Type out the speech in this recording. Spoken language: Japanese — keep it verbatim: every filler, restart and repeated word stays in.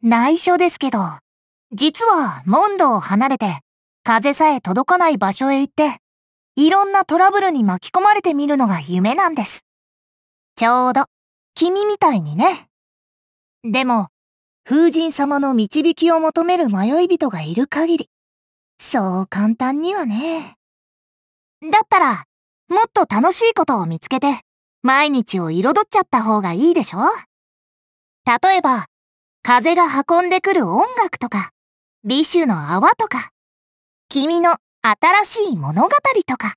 内緒ですけど、実はモンドを離れて、風さえ届かない場所へ行って、いろんなトラブルに巻き込まれてみるのが夢なんです。ちょうど、君みたいにね。でも、風神様の導きを求める迷い人がいる限り、そう簡単にはね。だったら、もっと楽しいことを見つけて、毎日を彩っちゃった方がいいでしょ？例えば、風が運んでくる音楽とか、美酒の泡とか、君の新しい物語とか。